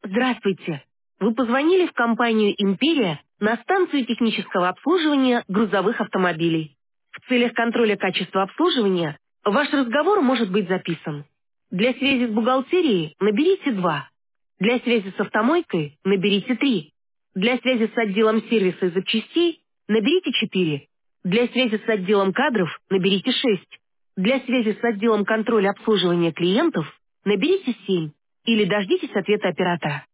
Здравствуйте. Вы позвонили в компанию «Империя» на станцию технического обслуживания грузовых автомобилей. В целях контроля качества обслуживания ваш разговор может быть записан. Для связи с бухгалтерией наберите 2. Для связи с автомойкой наберите 3. Для связи с отделом сервиса и запчастей наберите 4. Для связи с отделом кадров наберите 6. Для связи с отделом контроля обслуживания клиентов наберите 7. Или дождитесь ответа оператора.